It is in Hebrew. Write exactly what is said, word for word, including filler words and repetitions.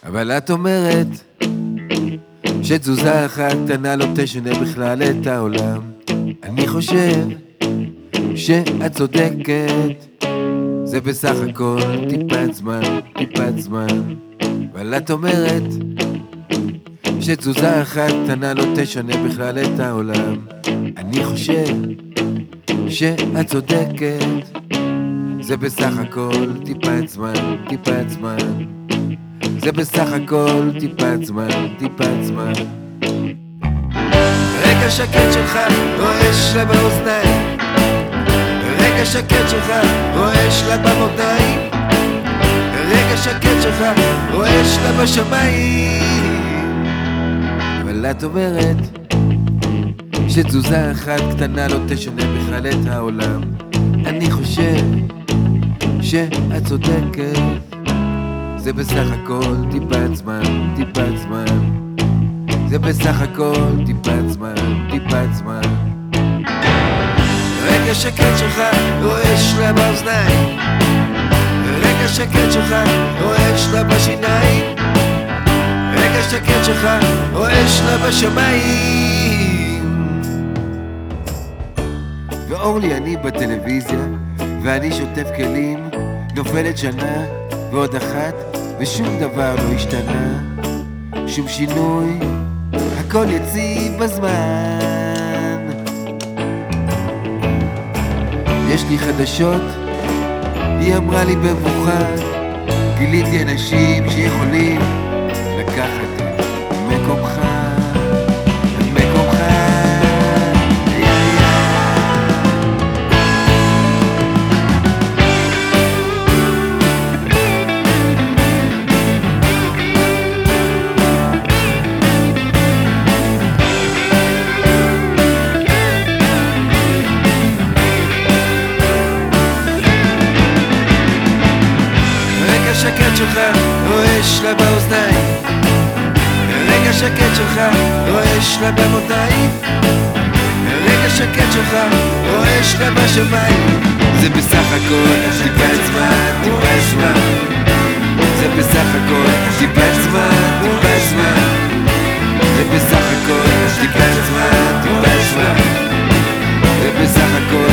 אבל את אומרת שתזוזה אחת קטנה לא תשנה בכלל את העולם. אני חושב שאת צודקת, זה בסך הכל טיפת זמן, טיפת זמן. אבל את אומרת שתזוזה אחת קטנה לא תשנה בכלל את העולם. אני חושב שאת צודקת, זה בסך הכל טיפת זמן, טיפת זמן. זה בסך הכל טיפת זמן, טיפת זמן. רגע שקט שלך רועש לה באוזניים, רגע שקט שלך רועש לה במותניים, רגע שקט שלך רועש לה בשמיים. אבל את אומרת שתזוזה אחת קטנה לא תשנה בכלל את העולם. אני חושב שאת צודקת, זה בסך הכל טיפת זמן, טיפת זמן. זה בסך הכל טיפת זמן, טיפת זמן. רגע שקט שלך רועש לה באוזניים, רגע שקט שלך רועש לה בשיניים, רגע שקט שלך רועש לה בשמיים. ואורלי אני בטלוויזיה ואני שוטף כלים, נופלת שנה ועוד אחת ושום דבר לא השתנה, שום שינוי, הכל יציב בזמן. יש לי חדשות, היא אמרה לי במבוכה, גיליתי אנשים שיכולים לקחת את מקומך, את מקומך. שקט שלך רועש לה באוזניים, רגע שקט שלך רועש לה במותניים, רגע שקט שלך רועש לה בשמיים. זה בסך הכל טיפת זמן, טיפת זמן. זה בסך הכל טיפת זמן, טיפת זמן. זה בסך הכל טיפת זמן, טיפת זמן. זה בסך הכל